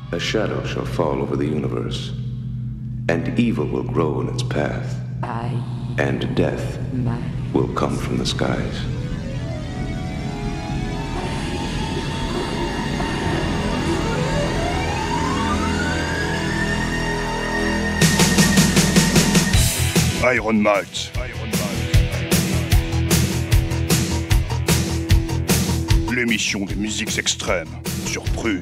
A shadow shall fall over the universe, and evil will grow in its path, and death will come from the skies. Iron Malt. L'émission des musiques extrêmes sur Prune.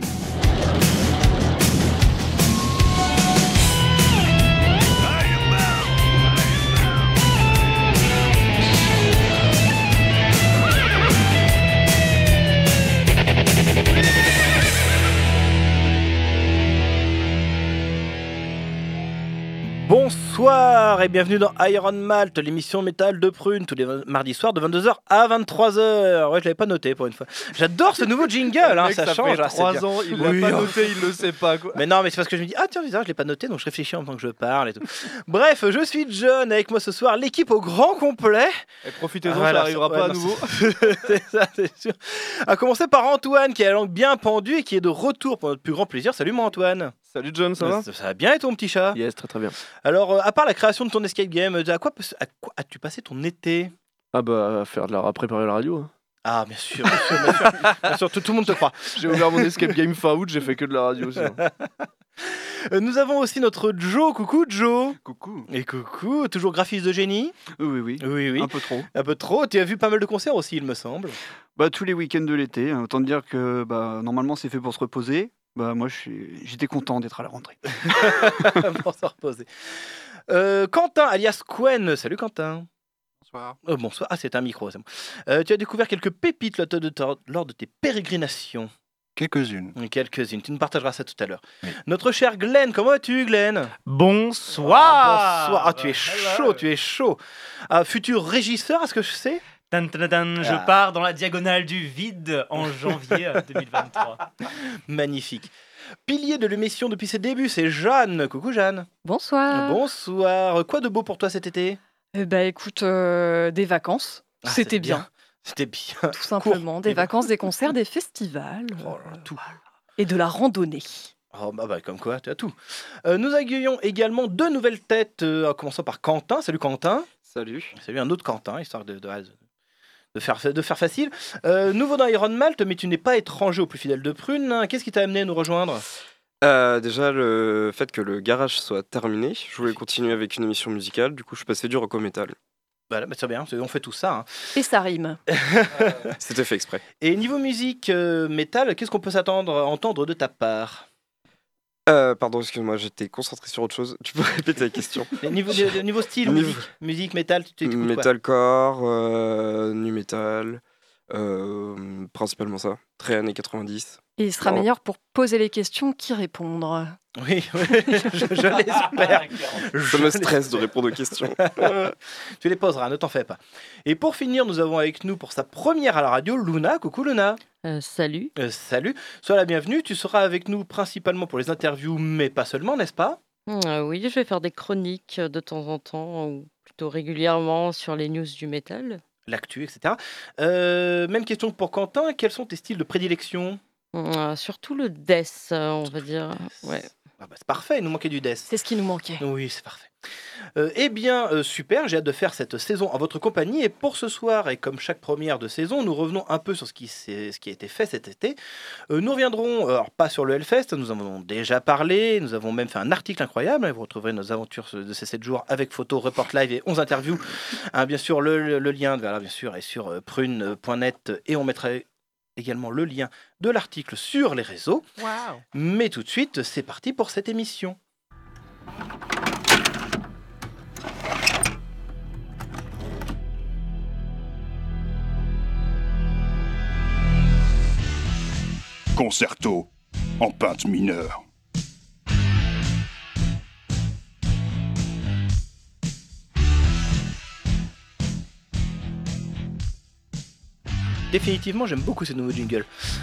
Bonsoir et bienvenue dans Iron Malt, l'émission métal de Prune, tous les mardis soirs de 22h à 23h. Ouais, je l'avais pas noté pour une fois. J'adore ce nouveau jingle, hein, ça change. Ça fait 3 ans, il l'a pas noté, il le sait pas, quoi. Mais non, mais c'est parce que je me dis, ah tiens, je l'ai pas noté, donc je réfléchis en même temps que je parle et tout. Bref, je suis John, avec moi ce soir l'équipe au grand complet. Et profitez-en, ça n'arrivera pas à nouveau. C'est ça, c'est sûr. À commencer par Antoine, qui a la langue bien pendue et qui est de retour pour notre plus grand plaisir. Salut mon Antoine. Salut John, ça va? Ça va bien et ton petit chat? Yes, très très bien. Alors, à part la création de ton escape game, à quoi as-tu passé ton été? Ah bah, à préparer la radio. Hein. Ah, bien sûr, bien sûr, tout le monde te croit. J'ai ouvert mon escape game fin août, j'ai fait que de la radio. Nous avons aussi notre Joe. Coucou Joe. Coucou. Et coucou, toujours graphiste de génie? Oui. Un peu trop. Un peu trop. Tu as vu pas mal de concerts aussi, il me semble. Bah, tous les week-ends de l'été. Autant te dire que normalement c'est fait pour se reposer. Bah, moi j'étais content d'être à la rentrée. Pour se reposer. Quentin, alias Quen. Salut Quentin. Bonsoir. Bonsoir. Ah, c'est un micro, c'est bon. Tu as découvert quelques pépites lors de tes pérégrinations. Quelques-unes. Quelques-unes. Tu nous partageras ça tout à l'heure. Oui. Notre cher Glenn, comment vas-tu, Glenn? Bonsoir. Bonsoir. Ah, tu es chaud. Futur régisseur, est-ce que je sais? Je pars dans la diagonale du vide en janvier 2023. Magnifique. Pilier de l'émission depuis ses débuts, c'est Jeanne. Coucou Jeanne. Bonsoir. Bonsoir. Quoi de beau pour toi cet été? Écoute, des vacances. C'était bien. C'était bien. Tout simplement. Des vacances, des concerts, des festivals. Tout. Et de la randonnée. Oh, bah, comme quoi, tu as tout. Nous accueillons également 2 nouvelles têtes, en commençant par Quentin. Salut Quentin. Salut. Salut un autre Quentin, histoire de faire facile. Nouveau dans Iron Malt, mais tu n'es pas étranger au plus fidèle de Prune. Qu'est-ce qui t'a amené à nous rejoindre? Déjà, le fait que le garage soit terminé. Je voulais continuer avec une émission musicale. Du coup, je suis passé du rock au métal. Voilà, bah, c'est bien, on fait tout ça. Hein. Et ça rime. C'était fait exprès. Et niveau musique métal, qu'est-ce qu'on peut s'attendre à entendre de ta part? Pardon, excuse-moi, j'étais concentré sur autre chose. Tu peux répéter la question? Niveau style, musique métal, tu écoutes quoi? Metalcore, nu metal, principalement ça. Très années 90. Et il sera meilleur pour poser les questions qu'y répondre. Oui, je l'espère. Ça me stresse de répondre aux questions. Tu les poseras, ne t'en fais pas. Et pour finir, nous avons avec nous pour sa première à la radio, Luna. Coucou Luna. Salut. Salut. Sois la bienvenue. Tu seras avec nous principalement pour les interviews, mais pas seulement, n'est-ce pas? Oui, je vais faire des chroniques de temps en temps, ou plutôt régulièrement, sur les news du métal. L'actu, etc. Même question pour Quentin. Quels sont tes styles de prédilection? Surtout le death, on va dire. Ouais. Ah bah c'est parfait, il nous manquait du death. C'est ce qui nous manquait. Oui, c'est parfait. Super, j'ai hâte de faire cette saison en votre compagnie. Et pour ce soir, et comme chaque première de saison, nous revenons un peu sur ce qui a été fait cet été. Nous reviendrons, alors pas sur le Hellfest, nous en avons déjà parlé, nous avons même fait un article incroyable. Vous retrouverez nos aventures de ces 7 jours avec photos, report live et 11 interviews. Bien sûr, le lien voilà, bien sûr, est sur prune.net et on mettra également le lien de l'article sur les réseaux. Wow. Mais tout de suite, c'est parti pour cette émission. Concerto en pinte mineure. Définitivement, j'aime beaucoup ce nouveau jingle.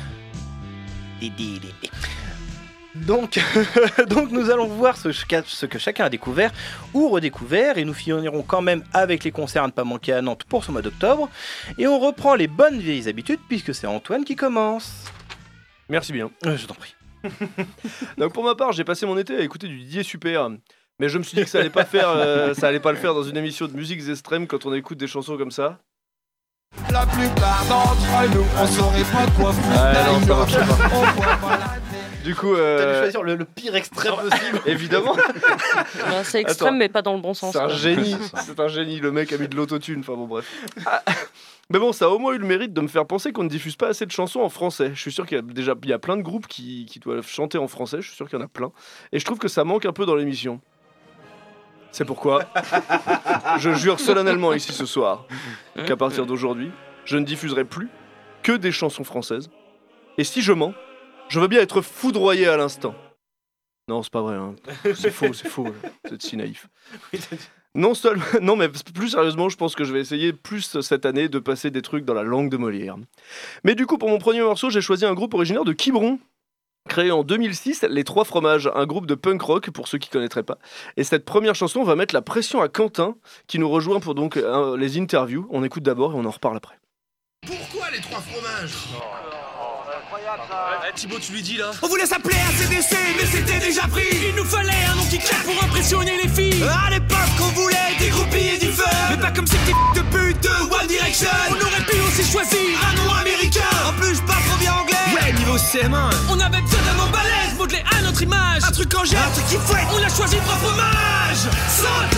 Donc, nous allons voir ce que chacun a découvert ou redécouvert, et nous finirons quand même avec les concerts à ne pas manquer à Nantes pour ce mois d'octobre. Et on reprend les bonnes vieilles habitudes puisque c'est Antoine qui commence. Merci bien. Je t'en prie. Donc pour ma part, j'ai passé mon été à écouter du Didier Super. Mais je me suis dit que ça allait pas le faire dans une émission de musiques extrêmes quand on écoute des chansons comme ça. La plupart d'entre nous, on saurait pas quoi foutre. Non, ça marche pas. Du coup, T'as dû choisir le pire extrême possible. Évidemment. Non, c'est extrême, Attends. mais pas dans le bon sens. C'est un quoi. génie. C'est un génie. Le mec a mis de l'autotune. Enfin bon, bref. Mais bon, ça a au moins eu le mérite de me faire penser qu'on ne diffuse pas assez de chansons en français. Je suis sûr qu'il y a plein de groupes qui doivent chanter en français. Je suis sûr qu'il y en a plein. Et je trouve que ça manque un peu dans l'émission. C'est pourquoi je jure solennellement ici ce soir qu'à partir d'aujourd'hui, je ne diffuserai plus que des chansons françaises. Et si je mens, je veux bien être foudroyé à l'instant. Non, c'est pas vrai. Hein. C'est faux. Vous êtes si naïf. Non, mais plus sérieusement, je pense que je vais essayer plus cette année de passer des trucs dans la langue de Molière. Mais du coup, pour mon premier morceau, j'ai choisi un groupe originaire de Quiberon. Créé en 2006, Les Trois Fromages, un groupe de punk rock pour ceux qui ne connaîtraient pas. Et cette première chanson va mettre la pression à Quentin, qui nous rejoint pour donc les interviews. On écoute d'abord et on en reparle après. Pourquoi les trois fromages? Thibaut, tu lui dis là. On voulait s'appeler ACDC, mais c'était déjà pris. Il nous fallait un nom qui claque pour impressionner les filles. À l'époque, on voulait des groupies et du fun. Mais pas comme ces petits de pute de One Direction. On aurait pu aussi choisir un nom américain. En plus, je parle trop bien anglais. Ouais, niveau CM1. On avait besoin d'un nom balèze, modelé à notre image. Un truc en jet, un truc qui fouette. On a choisi Trois Fromages. Saute.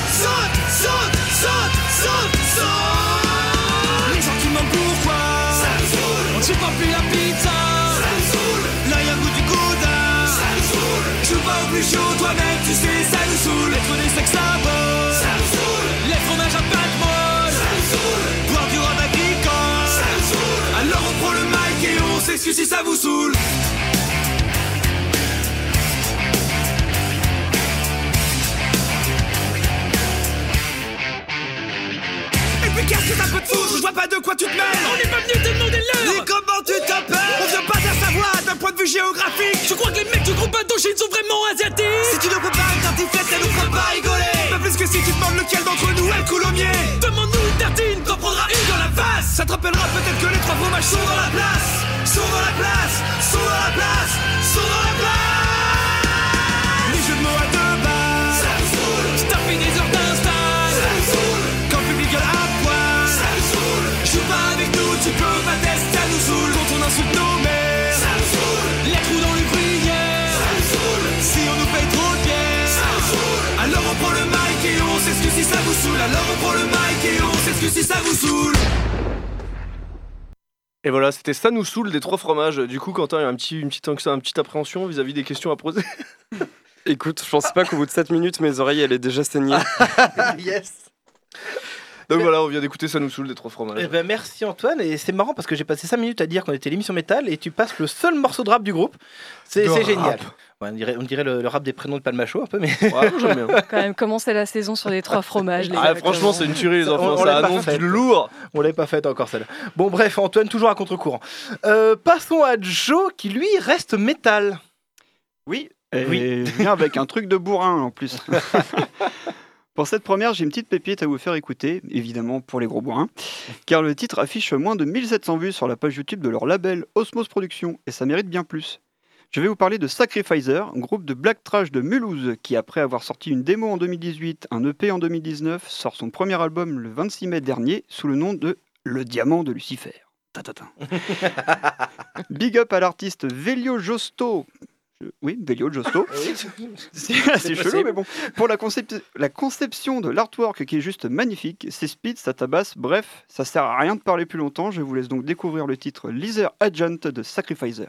Les gens qui demandent pourquoi. Ça nous saoule. On ne supporte plus la pizza. Ça nous saoule. Là y'a un goût du gouda. Ça nous saoule. Je joue pas au plus chaud, toi-même tu sais, ça nous saoule. Être des sex symboles. Ça nous saoule. Les fromages à pâte molle. Ça nous saoule. Boire du rhum agricole. Ça nous saoule. Alors on prend le mic et on s'excuse si ça vous saoule. Mais qu'est-ce que ça peut te foutre? Je vois pas de quoi tu te mêles. On n'est pas venu te demander l'heure. Et comment tu t'appelles? On vient pas faire savoir d'un point de vue géographique. Je crois que les mecs du groupe Indochine sont vraiment asiatiques. Si tu ne peux pas une tartiflette, ça nous fera pas rigoler. Pas plus que si tu demandes lequel d'entre nous elle coule au miel. Demande-nous une tartine, t'en prendras une dans la face. Ça te rappellera peut-être que les trois fromages sont dans la place. Sont dans la place. Les jeux de mots à deux balles. Ça nous saoule. Tu tapes des heures d'install. Ça nous saoule. Quand le public gueule à poil. Ça nous saoule. Joue pas avec nous, tu peux pas tester, ça nous saoule. Quand on insulte nos mères. Ça nous saoule. Les trous dans le gruyère. Ça nous saoule. Si on nous paye trop de bière. Ça nous saoule. Alors on prend le mic et on s'excuse si ça vous saoule. Alors on prend le mic et on s'excuse si ça vous saoule. Et voilà, c'était Ça nous saoule des Trois Fromages. Du coup, Quentin, il y a une petite appréhension vis-à-vis des questions à poser. Écoute, je pensais pas qu'au bout de 7 minutes, mes oreilles allaient déjà saigner. Yes. Donc voilà, on vient d'écouter Ça nous saoule des Trois Fromages. Eh ben, merci Antoine, et c'est marrant parce que j'ai passé 5 minutes à dire qu'on était l'émission métal et tu passes le seul morceau de rap du groupe. C'est génial. Ouais, on dirait le rap des prénoms de Palmacho un peu, mais. Ouais, j'aime bien. Quand même, commencer la saison sur les trois fromages. Les Ah, gars, franchement, c'est une tuerie, les enfants. Ça annonce du lourd. On l'avait pas faite encore celle-là. Bon, bref, Antoine, toujours à contre-courant. Passons à Joe qui lui reste métal. Oui, et vient avec un truc de bourrin en plus. Pour cette première, j'ai une petite pépite à vous faire écouter, évidemment pour les gros bourrins, car le titre affiche moins de 1700 vues sur la page YouTube de leur label Osmose Productions, et ça mérite bien plus. Je vais vous parler de Sacrificer, un groupe de black trash de Mulhouse, qui après avoir sorti une démo en 2018, un EP en 2019, sort son premier album le 26 mai dernier, sous le nom de Le Diamant de Lucifer. Big up à l'artiste Velio Josto. Oui, Velio Josto. C'est assez chelou, mais bon. Pour la conception de l'artwork qui est juste magnifique, c'est speed, ça tabasse, bref, ça sert à rien de parler plus longtemps. Je vous laisse donc découvrir le titre Leather Agent de Sacrificer.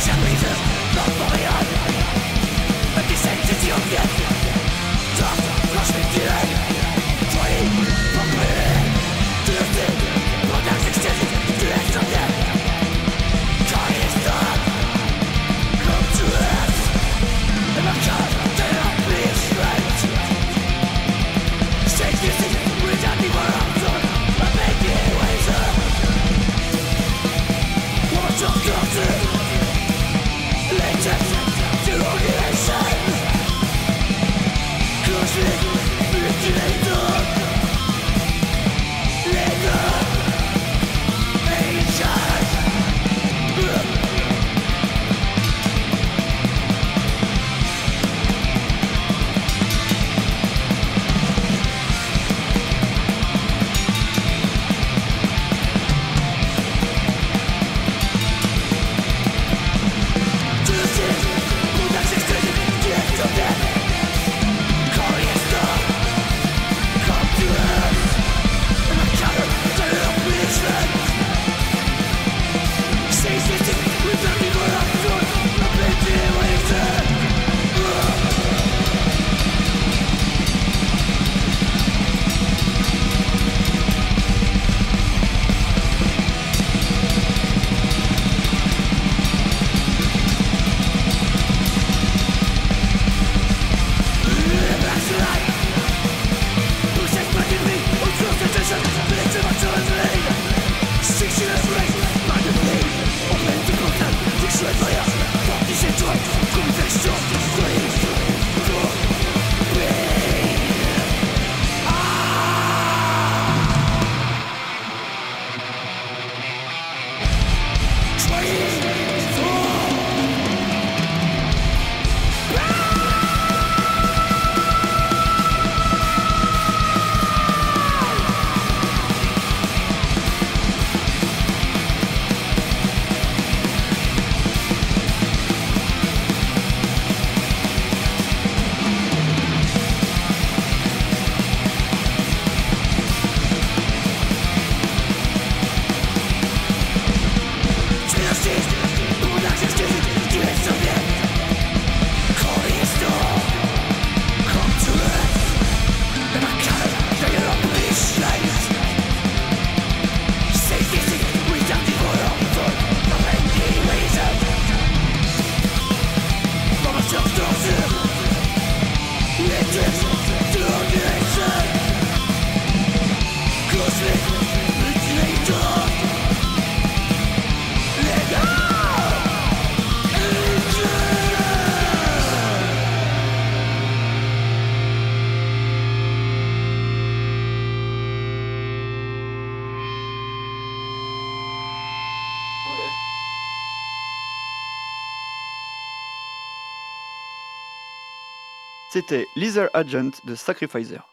C'était Leather Agent de Sacrificer.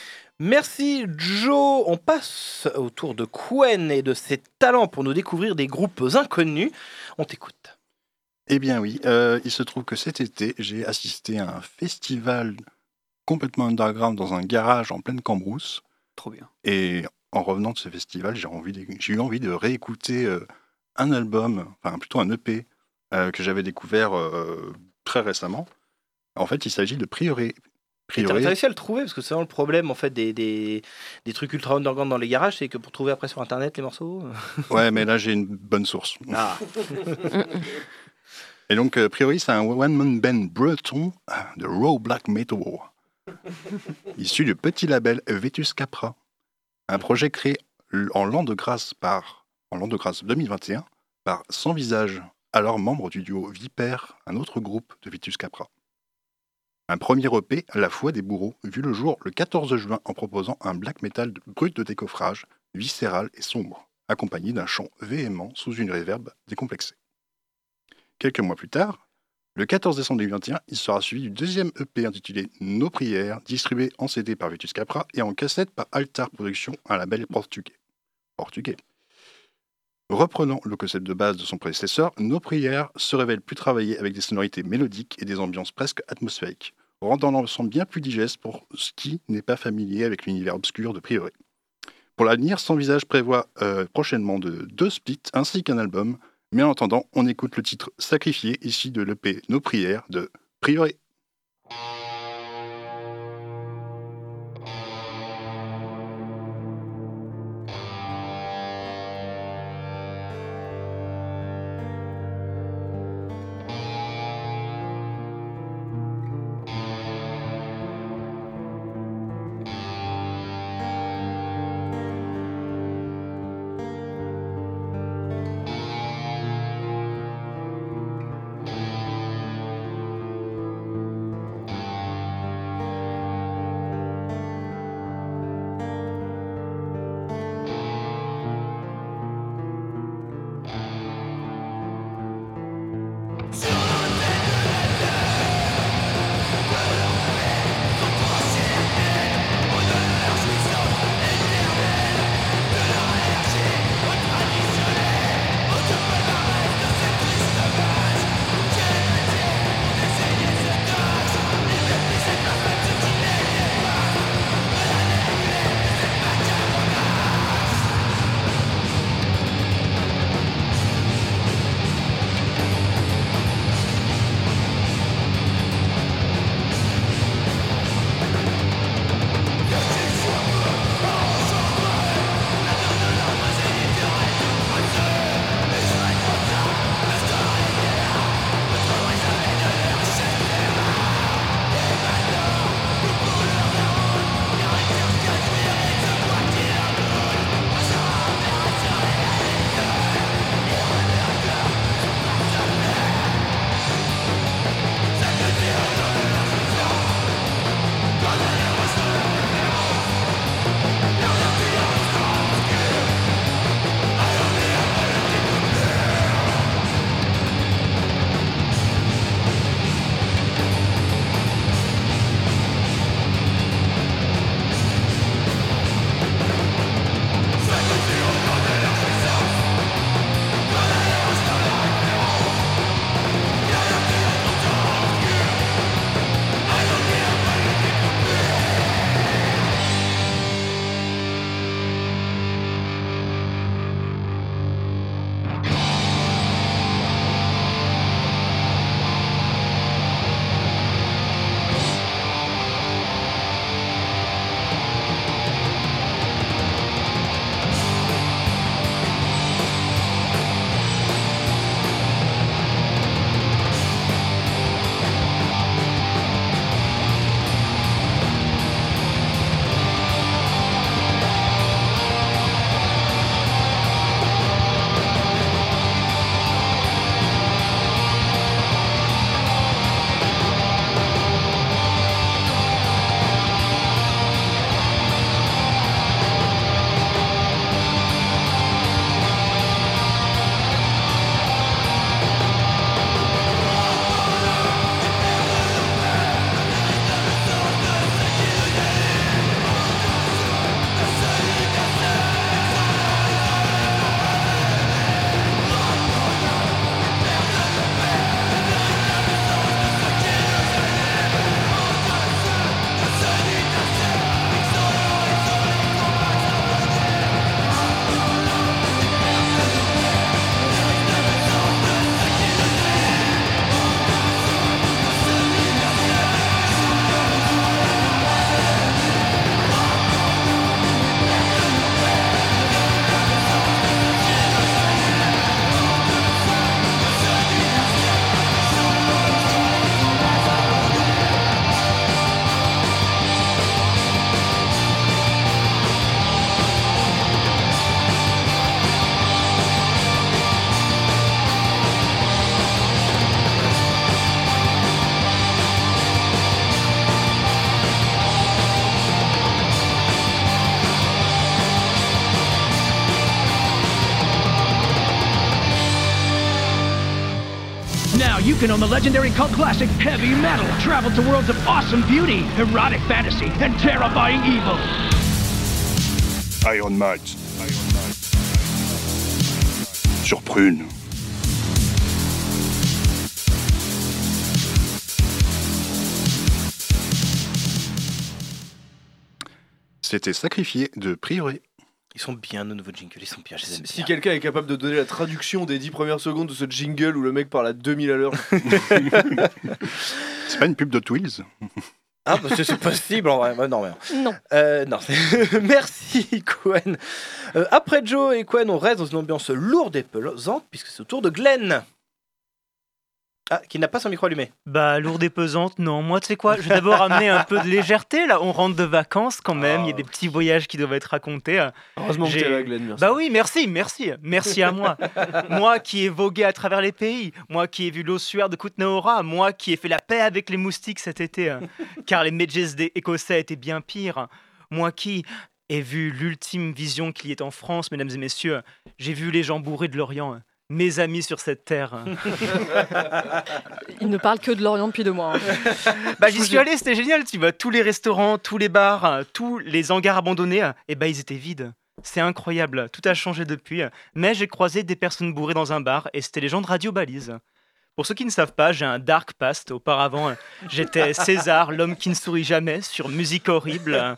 Merci Joe. On passe au tour de Quen et de ses talents pour nous découvrir des groupes inconnus. On t'écoute. Eh bien oui, il se trouve que cet été, j'ai assisté à un festival complètement underground dans un garage en pleine Cambrousse. Trop bien. Et en revenant de ce festival, j'ai eu envie de réécouter un album, enfin plutôt un EP, que j'avais découvert très récemment. En fait, il s'agit de Priori. Et t'as réussi à le trouver, parce que c'est vraiment le problème en fait des trucs ultra underground dans les garages, c'est que pour trouver après sur internet les morceaux. Ouais, mais là j'ai une bonne source. Ah. Et donc, Priori, c'est un one-man band breton de raw black metal, issu du petit label Vetus Capra, un projet créé en l'an de grâce 2021 par Sans Visage, alors membre du duo Vipère, un autre groupe de Vetus Capra. Un premier EP, La Foi des Bourreaux, vu le jour le 14 juin en proposant un black metal brut de décoffrage, viscéral et sombre, accompagné d'un chant véhément sous une réverb décomplexée. Quelques mois plus tard, le 14 décembre 2021, il sera suivi du deuxième EP intitulé Nos Prières, distribué en CD par Vetus Capra et en cassette par Altar Productions, un label portugais. Reprenant le concept de base de son prédécesseur, Nos Prières se révèle plus travaillé avec des sonorités mélodiques et des ambiances presque atmosphériques, rendant l'ensemble bien plus digeste pour ce qui n'est pas familier avec l'univers obscur de Priori. Pour l'avenir, Sans Visage prévoit prochainement 2 splits ainsi qu'un album Mais en attendant, on écoute le titre Sacrifié, ici de l'EP Nos Prières de Prioré. Now you can own the legendary cult classic Heavy Metal. Travel to worlds of awesome beauty, erotic fantasy, and terrifying evil. Iron Might. Sur Prune. C'était Sacrifié de Prioré. Ils sont bien, nos nouveaux jingles, ils sont bien. Si quelqu'un est capable de donner la traduction des 10 premières secondes de ce jingle où le mec parle à 2000 à l'heure. C'est pas une pub de Twiz? Ah, bah c'est possible en vrai. Non. Non. Non. Merci, Quen. Après Joe et Quen, on reste dans une ambiance lourde et pesante, puisque c'est au tour de Glenn. Ah, qui n'a pas son micro allumé. Bah, lourde et pesante, non. Moi, tu sais quoi, je vais d'abord amener un peu de légèreté, là. On rentre de vacances quand même, il y a des petits voyages qui doivent être racontés. Heureusement que t'es là, Glenn, merci. Bah oui, merci à moi. Moi qui ai vogué à travers les pays, moi qui ai vu l'ossuaire de Kutnaora, moi qui ai fait la paix avec les moustiques cet été, car les Medges des Écossais étaient bien pires. Moi qui ai vu l'ultime vision qu'il y ait en France, mesdames et messieurs, j'ai vu les gens bourrés de l'Orient. Mes amis sur cette terre. Il ne parle que de l'Orient depuis 2 mois. Bah, j'y suis allé, c'était génial. Tu vois, tous les restaurants, tous les bars, tous les hangars abandonnés, et bah, ils étaient vides. C'est incroyable, tout a changé depuis. Mais j'ai croisé des personnes bourrées dans un bar, et c'était les gens de Radio Balise. Pour ceux qui ne savent pas, j'ai un dark past. Auparavant, j'étais César, l'homme qui ne sourit jamais, sur Musique Horrible.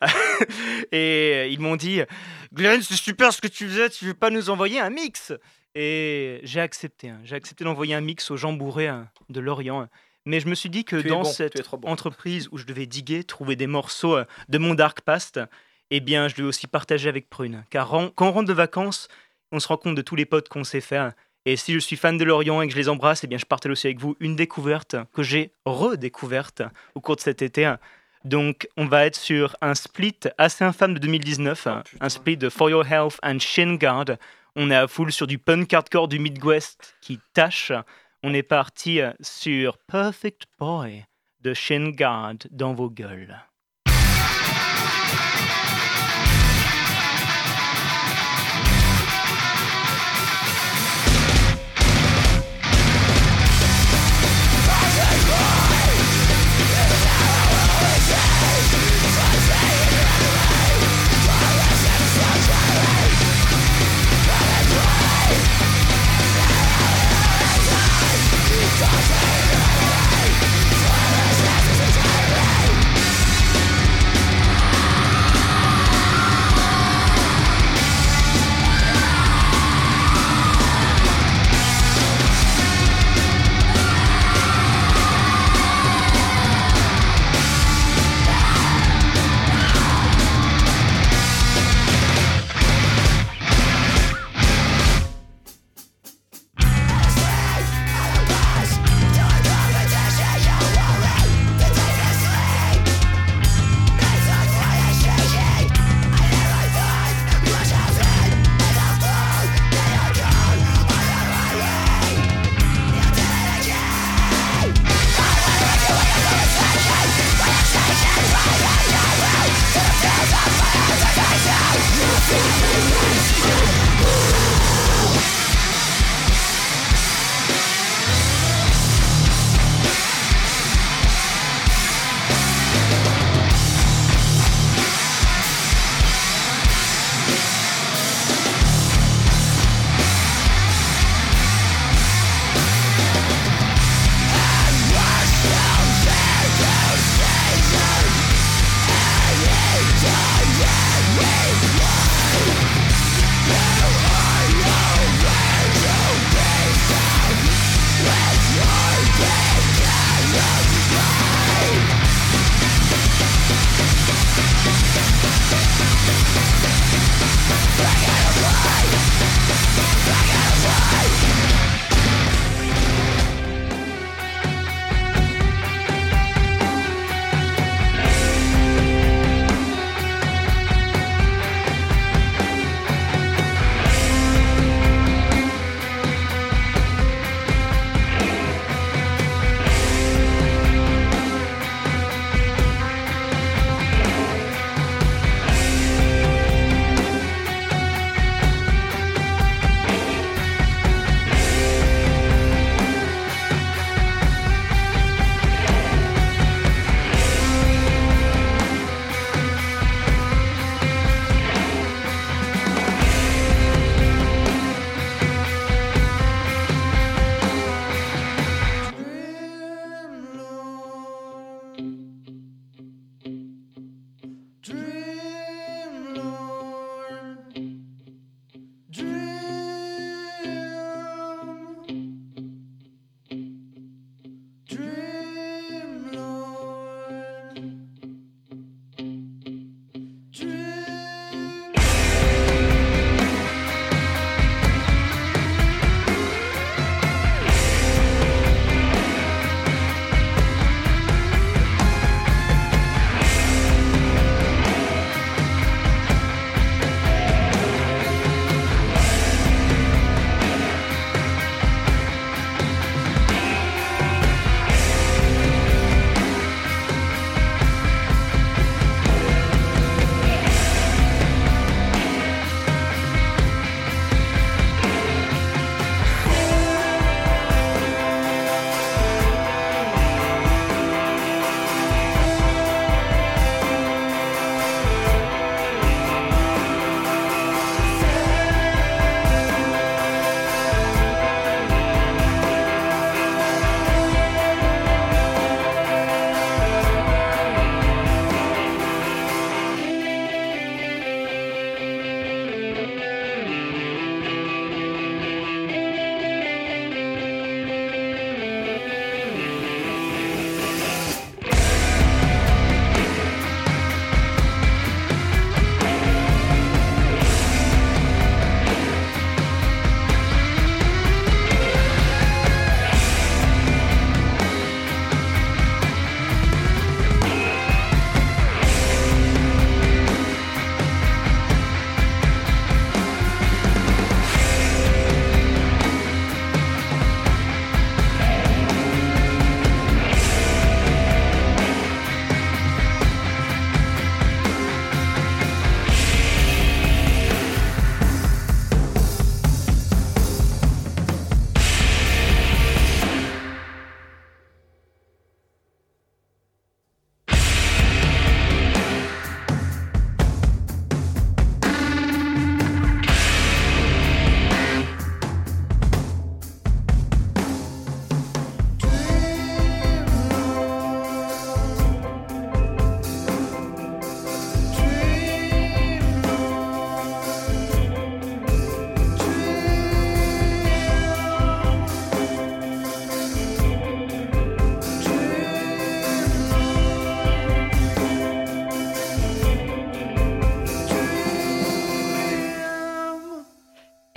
Et ils m'ont dit « Glenn, c'est super ce que tu faisais, tu veux pas nous envoyer un mix ?» Et j'ai accepté d'envoyer un mix aux gens bourrés de l'Orient. Mais je me suis dit que dans cette entreprise où je devais diguer, trouver des morceaux de mon dark past, eh bien, je devais aussi partager avec Prune. Car quand on rentre de vacances, on se rend compte de tous les potes qu'on sait faire. Et si je suis fan de l'Orient et que je les embrasse, eh bien, je partage aussi avec vous une découverte que j'ai redécouverte au cours de cet été. Donc, on va être sur un split assez infâme de 2019, un split de For Your Health and Shin Guard. On est à full sur du punk hardcore du Midwest qui tâche. On est parti sur Perfect Boy de Shin Guard dans vos gueules.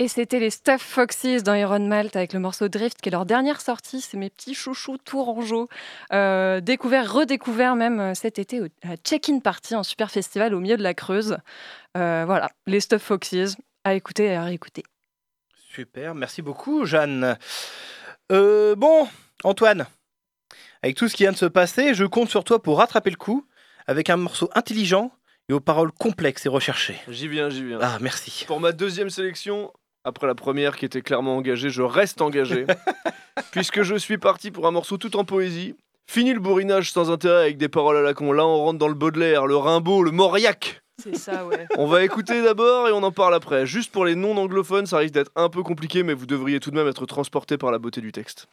Et c'était les Stuff Foxes dans Iron Malt avec le morceau Drift, qui est leur dernière sortie. C'est mes petits chouchous tourangeaux, redécouverts même cet été à la Check-in Party en super festival au milieu de la Creuse. Voilà, les Stuff Foxes, à écouter et à réécouter. Super, merci beaucoup Jeanne. Bon, Antoine, avec tout ce qui vient de se passer, je compte sur toi pour rattraper le coup avec un morceau intelligent et aux paroles complexes et recherchées. J'y viens. Ah, merci. Pour ma deuxième sélection, après la première qui était clairement engagée, je reste engagé. Puisque je suis parti pour un morceau tout en poésie. Fini le bourrinage sans intérêt avec des paroles à la con. Là, on rentre dans le Baudelaire, le Rimbaud, le Mauriac. C'est ça, ouais. On va écouter d'abord et on en parle après. Juste pour les non-anglophones, ça risque d'être un peu compliqué, mais vous devriez tout de même être transportés par la beauté du texte.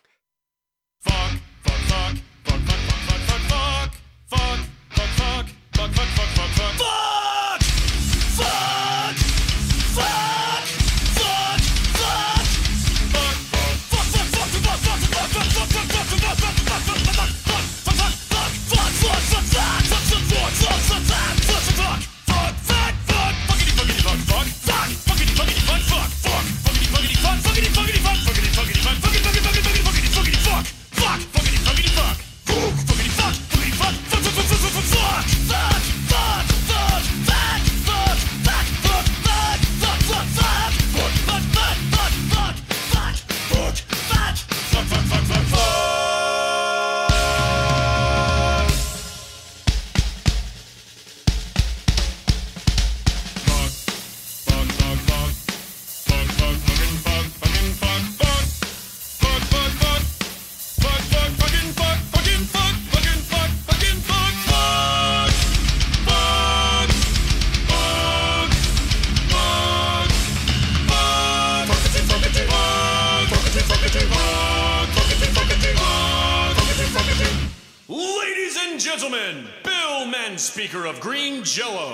Ladies and gentlemen, Bill Men, speaker of Green Jello.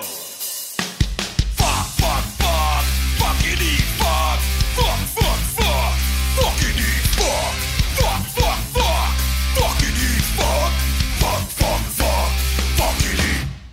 Fuckity fuck, fuckity fuck, fuckity fuck, fuckity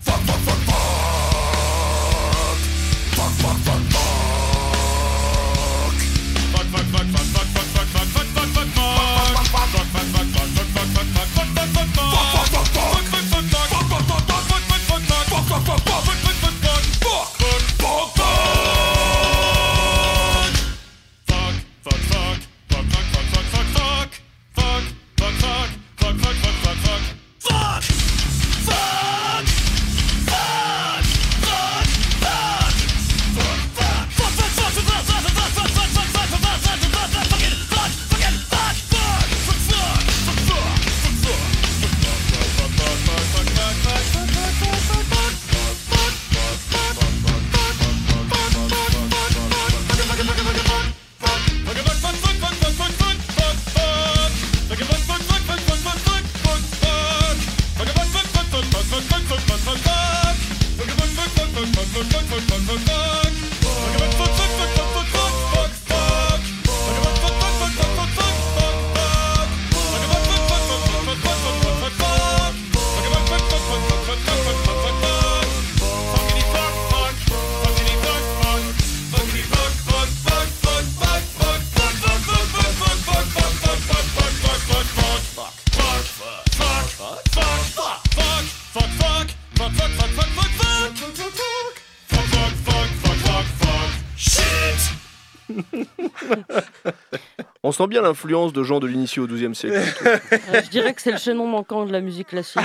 On sent bien l'influence de gens de l'initié au XIIe siècle. Je dirais que c'est le chaînon manquant de la musique classique.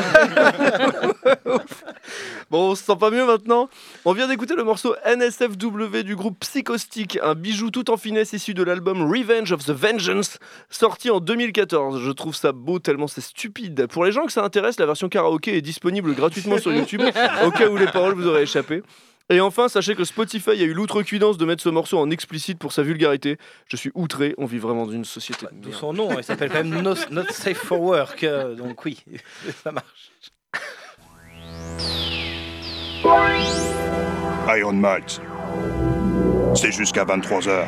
Bon, on se sent pas mieux maintenant. On vient d'écouter le morceau NSFW du groupe Psychostick, un bijou tout en finesse issu de l'album Revenge of the Vengeance, sorti en 2014. Je trouve ça beau tellement c'est stupide. Pour les gens que ça intéresse, la version karaoké est disponible gratuitement sur YouTube, au cas où les paroles vous auraient échappé. Et enfin, sachez que Spotify a eu l'outrecuidance de mettre ce morceau en explicite pour sa vulgarité. Je suis outré, on vit vraiment dans une société de D'où son nom, il s'appelle quand même Not Safe for Work, donc oui, ça marche. Iron Malt. C'est jusqu'à 23h.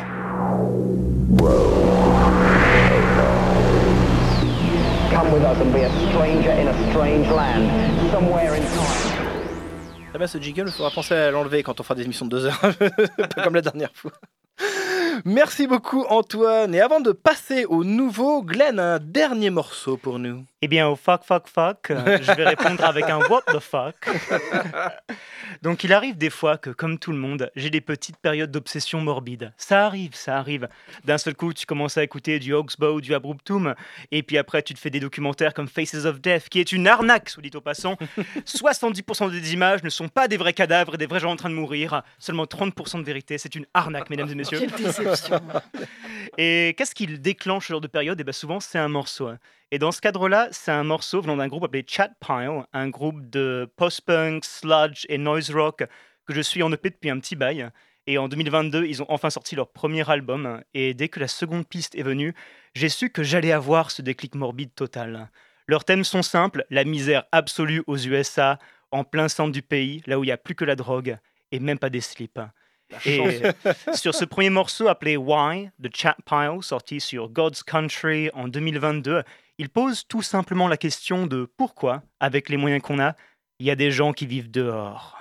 Come with us and be a stranger in a strange land, somewhere in time. Très bien, ce jingle, il faudra penser à l'enlever quand on fera des émissions de 2 heures, pas comme la dernière fois. Merci beaucoup Antoine. Et avant de passer au nouveau, Glenn a un dernier morceau pour nous. Eh bien, au fuck, je vais répondre avec un what the fuck. Donc, il arrive des fois que, comme tout le monde, j'ai des petites périodes d'obsession morbide. Ça arrive. D'un seul coup, tu commences à écouter du Oxbow, du Abruptum, et puis après, tu te fais des documentaires comme Faces of Death, qui est une arnaque, soit dit au passant. 70% des images ne sont pas des vrais cadavres et des vrais gens en train de mourir. Seulement 30% de vérité. C'est une arnaque, mesdames et messieurs. Quelle déception. Et qu'est-ce qui déclenche ce genre de période ? Et bien souvent, c'est un morceau. Et dans ce cadre-là, c'est un morceau venant d'un groupe appelé Chatpile, un groupe de post-punk, sludge et noise rock que je suis en EP depuis un petit bail. Et en 2022, ils ont enfin sorti leur premier album. Et dès que la seconde piste est venue, j'ai su que j'allais avoir ce déclic morbide total. Leurs thèmes sont simples, la misère absolue aux USA, en plein centre du pays, là où il n'y a plus que la drogue et même pas des slips. Et sur ce premier morceau appelé Why de Chatpile, sorti sur God's Country en 2022, il pose tout simplement la question de pourquoi, avec les moyens qu'on a, il y a des gens qui vivent dehors.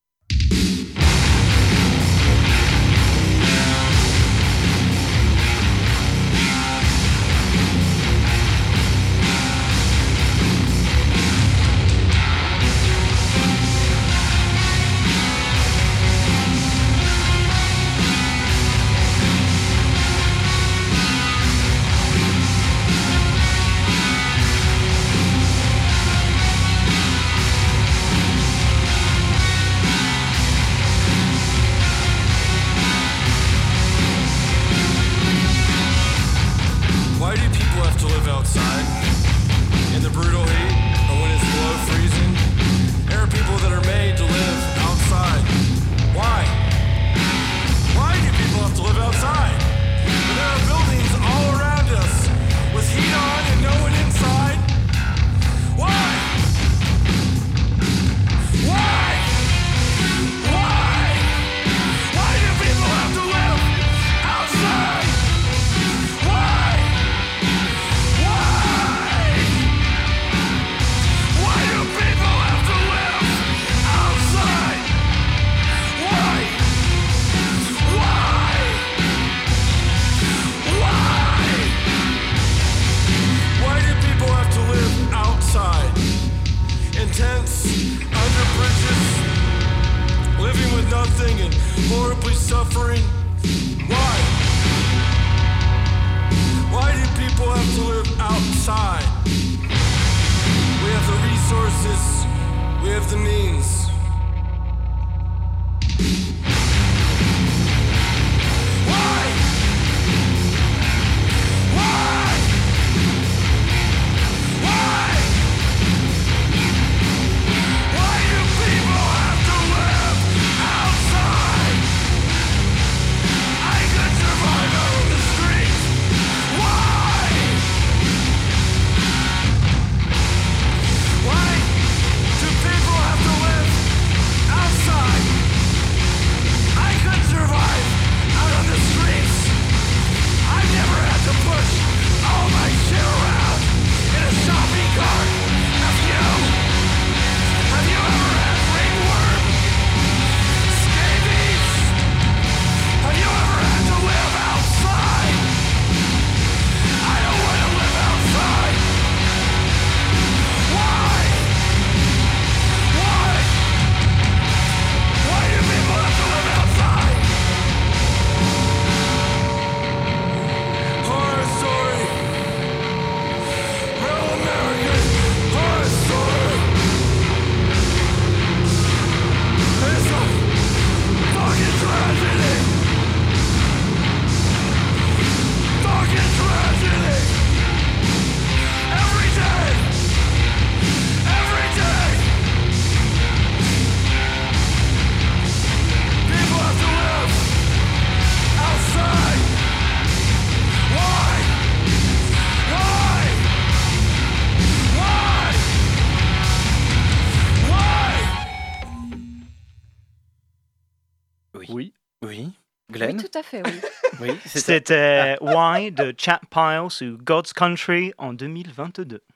Glenn? Oui, tout à fait, oui. Oui, c'était Why de Chatpile sur God's Country en 2022.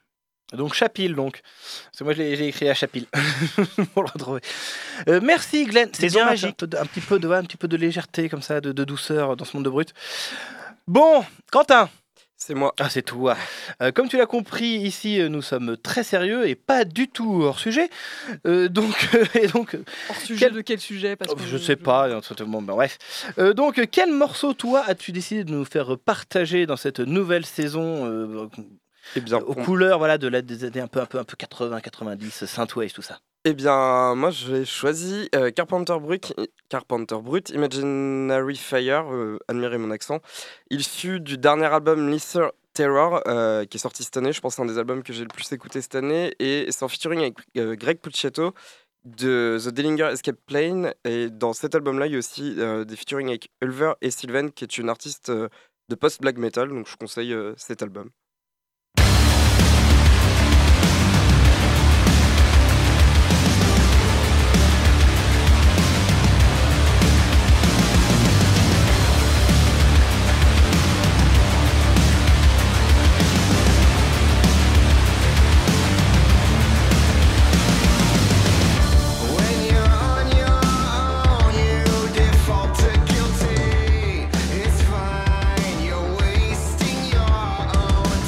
Donc Chapil, donc. Parce que moi j'ai écrit à Chapil pour le retrouver. Merci Glenn. C'est bien magique. Un petit peu de légèreté comme ça, de douceur dans ce monde de brut. Bon, Quentin. C'est moi. Ah, c'est toi. Comme tu l'as compris, ici, nous sommes très sérieux et pas du tout hors sujet. Donc, hors sujet de quel sujet parce que je sais pas. Bon, bref. Donc, quel morceau, toi, as-tu décidé de nous faire partager dans cette nouvelle saison aux couleurs voilà, des années un peu 80, 90, synthwave, tout ça? Eh bien, moi, j'ai choisi Carpenter Brut, Imaginary Fire, admirez mon accent, issu du dernier album Lesser Terror, qui est sorti cette année. Je pense que c'est un des albums que j'ai le plus écouté cette année, et c'est en featuring avec Greg Puciato de The Dillinger Escape Plane. Et dans cet album-là, il y a aussi des featuring avec Ulver et Sylvain, qui est une artiste de post-black metal, donc je conseille cet album. It's fine, you're wasting your own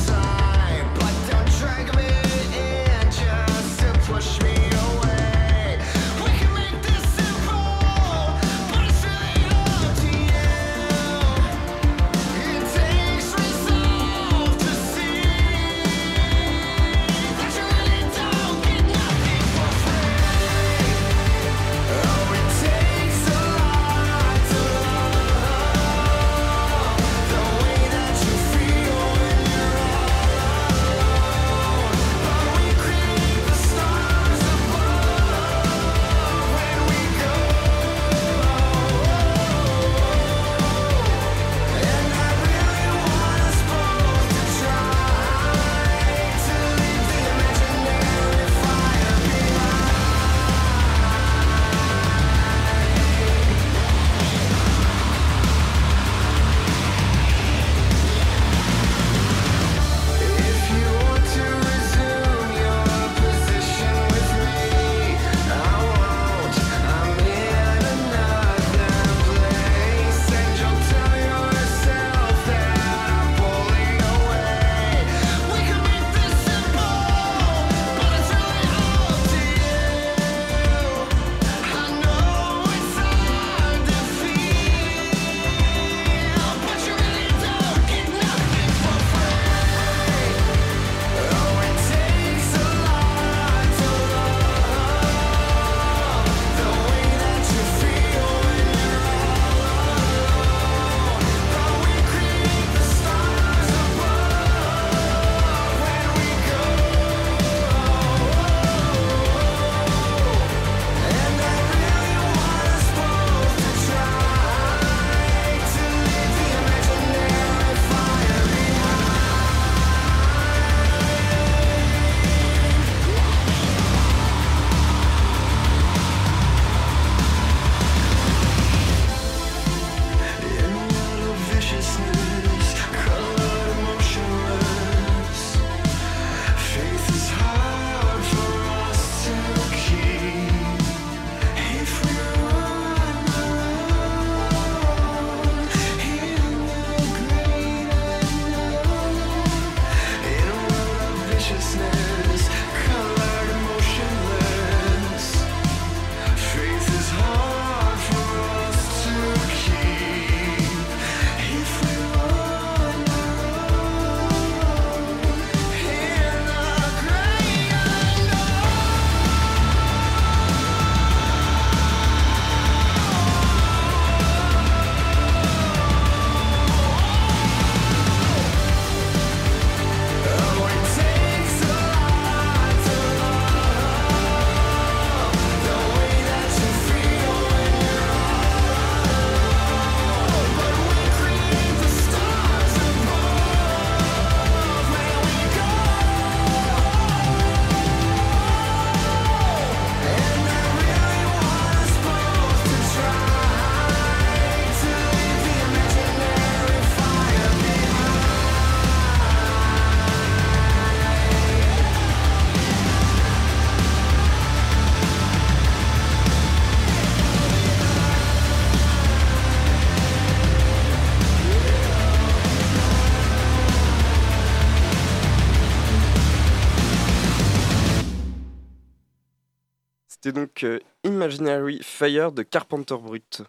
C'était donc Imaginary Fire de Carpenter Brut.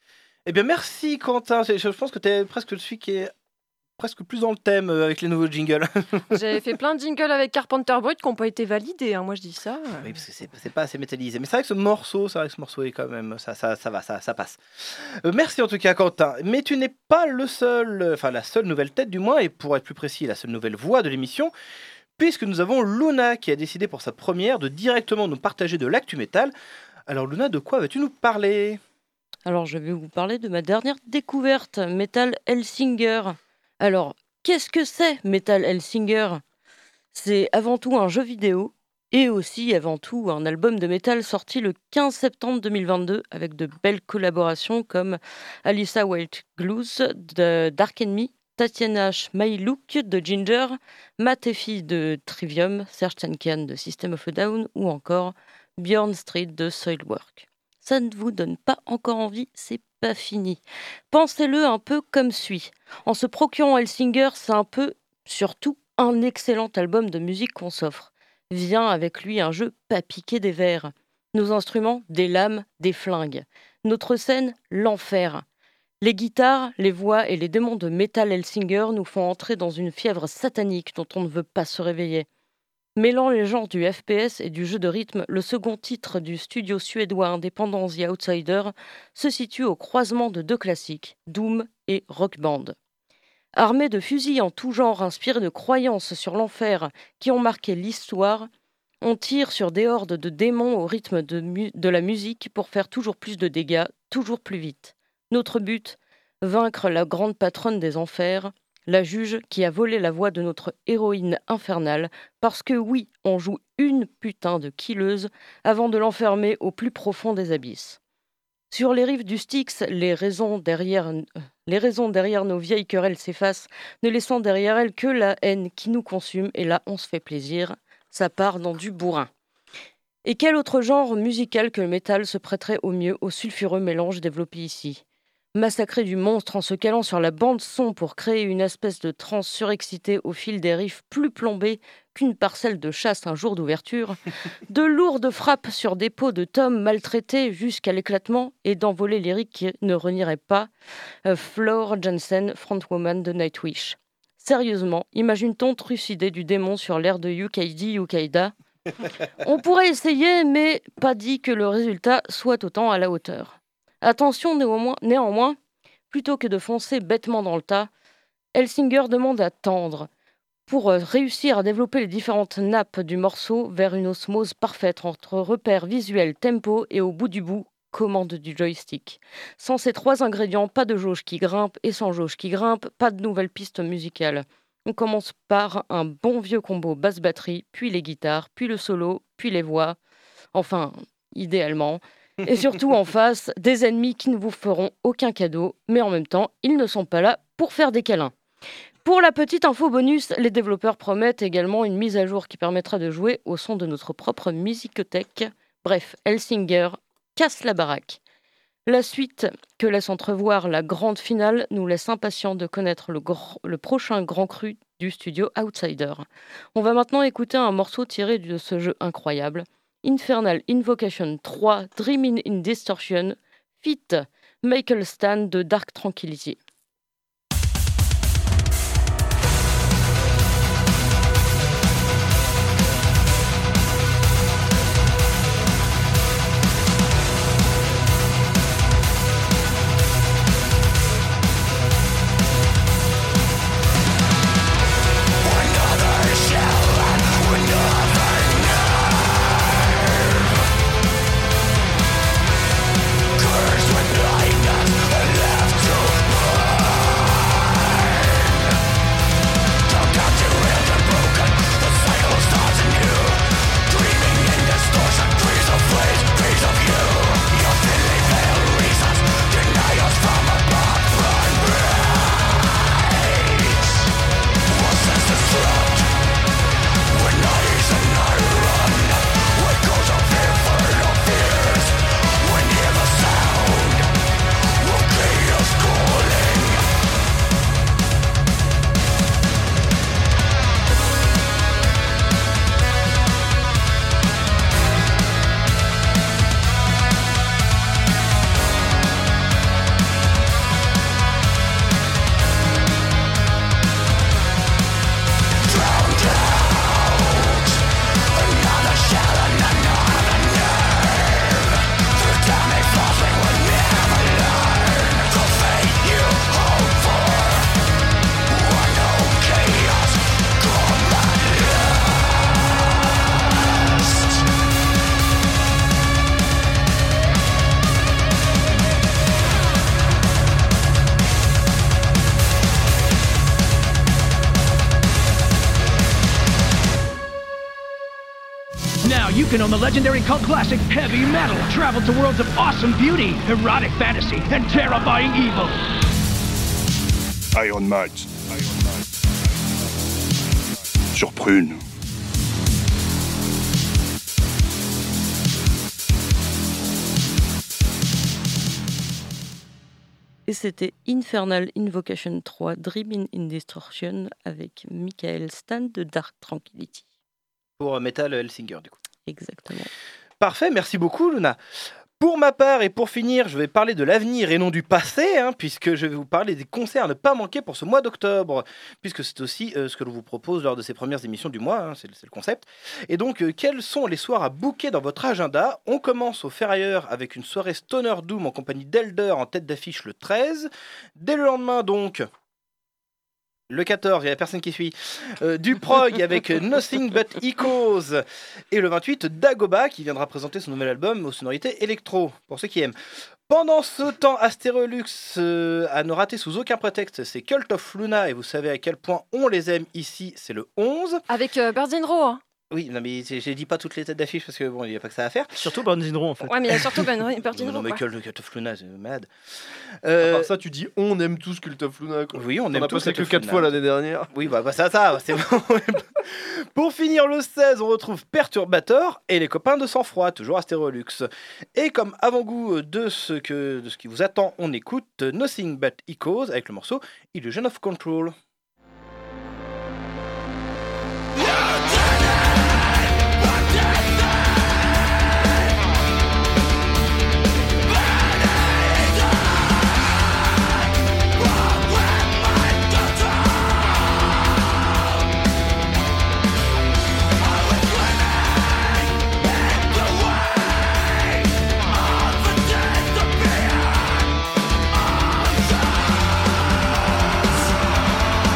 Eh bien, merci Quentin. Je pense que tu es presque celui qui est presque plus dans le thème avec les nouveaux jingles. J'avais fait plein de jingles avec Carpenter Brut qui n'ont pas été validés, hein. Moi je dis ça. Oui, parce que c'est pas assez métallisé. Mais c'est vrai que ce morceau est quand même. Ça passe. Merci en tout cas, Quentin. Mais tu n'es pas le seul, enfin la seule nouvelle tête du moins, et pour être plus précis, la seule nouvelle voix de l'émission, puisque nous avons Luna qui a décidé pour sa première de directement nous partager de l'actu métal. Alors Luna, de quoi vas-tu nous parler ? Alors je vais vous parler de ma dernière découverte, Metal Hellsinger. Alors, qu'est-ce que c'est Metal Hellsinger ? C'est avant tout un jeu vidéo et aussi avant tout un album de métal sorti le 15 septembre 2022 avec de belles collaborations comme Alyssa White Glues de Dark Enemy, Tatiana Shmailuk de Ginger, Matt Effie de Trivium, Serge Tankian de System of a Down ou encore Björn Street de Soilwork. Ça ne vous donne pas encore envie, c'est pas fini. Pensez-le un peu comme suit. En se procurant Hellsinger, c'est un peu, surtout, un excellent album de musique qu'on s'offre. Vient avec lui un jeu pas piqué des vers. Nos instruments, des lames, des flingues. Notre scène, l'enfer. Les guitares, les voix et les démons de Metal Hellsinger nous font entrer dans une fièvre satanique dont on ne veut pas se réveiller. Mêlant les genres du FPS et du jeu de rythme, le second titre du studio suédois indépendant The Outsider se situe au croisement de deux classiques, Doom et Rock Band. Armés de fusils en tout genre inspirés de croyances sur l'enfer qui ont marqué l'histoire, on tire sur des hordes de démons au rythme de la musique pour faire toujours plus de dégâts, toujours plus vite. Notre but, vaincre la grande patronne des enfers, la juge qui a volé la voix de notre héroïne infernale, parce que oui, on joue une putain de killeuse avant de l'enfermer au plus profond des abysses. Sur les rives du Styx, les raisons derrière nos vieilles querelles s'effacent, ne laissant derrière elles que la haine qui nous consume, et là on se fait plaisir, ça part dans du bourrin. Et quel autre genre musical que le métal se prêterait au mieux au sulfureux mélange développé ici ? Massacrer du monstre en se calant sur la bande-son pour créer une espèce de transe surexcitée au fil des riffs plus plombés qu'une parcelle de chasse un jour d'ouverture, de lourdes frappes sur des peaux de tomes maltraités jusqu'à l'éclatement et d'envolées lyriques qui ne renieraient pas Floor Jansen, frontwoman de Nightwish. Sérieusement, imagine-t-on trucider du démon sur l'air de UKD Ukaida ? On pourrait essayer, mais pas dit que le résultat soit autant à la hauteur. Attention néanmoins, plutôt que de foncer bêtement dans le tas, Hellsinger demande à tendre pour réussir à développer les différentes nappes du morceau vers une osmose parfaite entre repères visuels, tempo et au bout du bout, commande du joystick. Sans ces trois ingrédients, pas de jauge qui grimpe et sans jauge qui grimpe, pas de nouvelles pistes musicales. On commence par un bon vieux combo basse-batterie, puis les guitares, puis le solo, puis les voix. Enfin, idéalement. Et surtout en face, des ennemis qui ne vous feront aucun cadeau, mais en même temps, ils ne sont pas là pour faire des câlins. Pour la petite info bonus, les développeurs promettent également une mise à jour qui permettra de jouer au son de notre propre musicothèque. Bref, Hellsinger casse la baraque. La suite, que laisse entrevoir la grande finale, nous laisse impatients de connaître le prochain grand cru du studio Outsider. On va maintenant écouter un morceau tiré de ce jeu incroyable. Infernal Invocation 3 Dreaming in Distortion feat. Michael Stan de Dark Tranquillity. Cursed with blindness and left to burn. Now you can own the legendary cult classic Heavy Metal, travel to worlds of awesome beauty, erotic fantasy, and terrifying evil. Iron Might. Sur Prune. Et c'était Infernal Invocation 3, Dreaming in Distortion avec Michael Stan de Dark Tranquillity. Pour Metal Hellsinger, du coup. Exactement. Parfait, merci beaucoup, Luna. Pour ma part, et pour finir, je vais parler de l'avenir et non du passé, puisque je vais vous parler des concerts à ne pas manquer pour ce mois d'octobre, puisque c'est aussi ce que l'on vous propose lors de ces premières émissions du mois, c'est le concept. Et donc, quels sont les soirs à booker dans votre agenda ? On commence au Ferrailleur avec une soirée Stoner Doom en compagnie d'Elder en tête d'affiche le 13. Dès le lendemain, donc... Le 14, il n'y a personne qui suit. Du prog avec Nothing But Echoes. Et le 28, Dagoba qui viendra présenter son nouvel album aux sonorités électro, pour ceux qui aiment. Pendant ce temps, Astérolux à ne rater sous aucun prétexte, c'est Cult of Luna. Et vous savez à quel point on les aime ici, c'est le 11. Avec Birds in Row. Oui, non mais je dis pas toutes les têtes d'affiche parce que bon, il n'y a pas que ça à faire. Surtout Birds in Row en fait. Ouais, mais il y a surtout Birds in Row. Non mais Cult of Luna, c'est malade. À part ça, tu dis on aime tous Cult of Luna, quoi. Oui, on aime tous. On a passé que 4 fois l'année dernière. Oui, bah ça, c'est bon. Pour finir le 16, on retrouve Perturbator et les copains de Sang-Froid, toujours Astérolux. Et comme avant-goût de ce qui vous attend, on écoute Nothing But Echoes avec le morceau Illusion of Control. Disappear.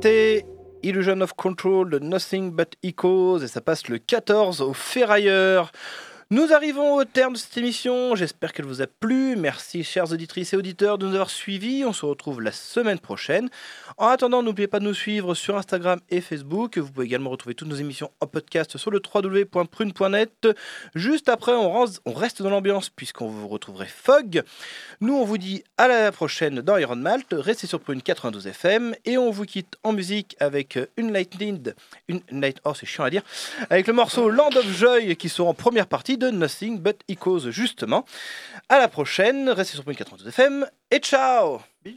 C'était Illusion of Control de Nothing But Echoes et ça passe le 14 au Ferrailleur. Nous arrivons au terme de cette émission, j'espère qu'elle vous a plu. Merci chères auditrices et auditeurs de nous avoir suivis, on se retrouve la semaine prochaine. En attendant, n'oubliez pas de nous suivre sur Instagram et Facebook. Vous pouvez également retrouver toutes nos émissions en podcast sur le www.prune.net. Juste après, on reste dans l'ambiance puisqu'on vous retrouverait Fog. Nous, on vous dit à la prochaine dans Iron Malt. Restez sur Prune 92 FM et on vous quitte en musique avec c'est chiant à dire, avec le morceau Land of Joy qui sera en première partie de Nothing But Echoes justement. À la prochaine, restez sur Prune 92 FM et ciao. Bisous.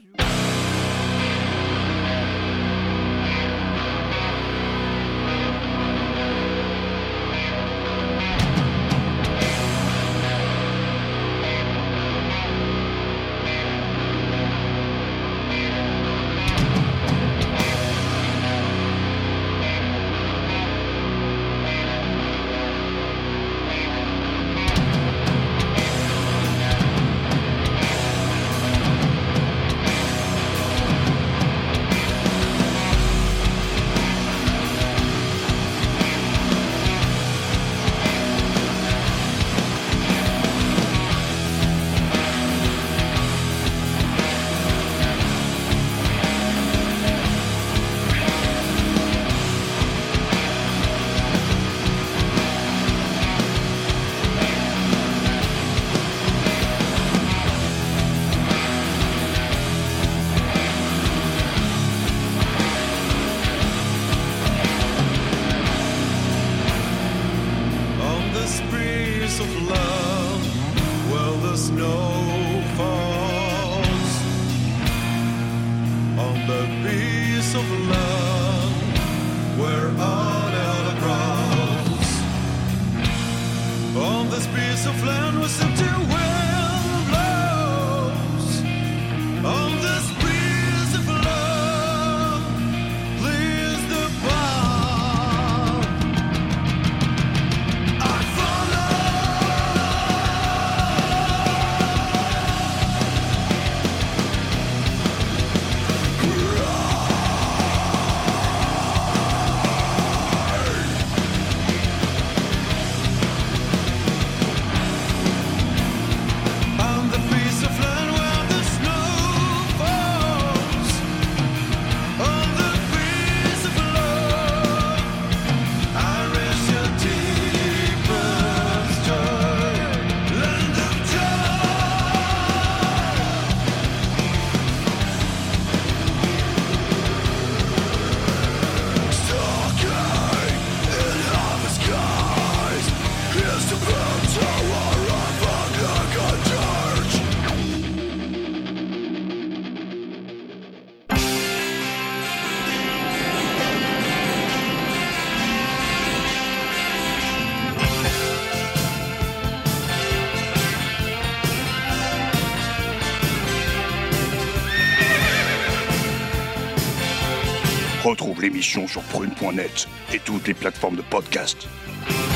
Retrouve l'émission sur prune.net et toutes les plateformes de podcast.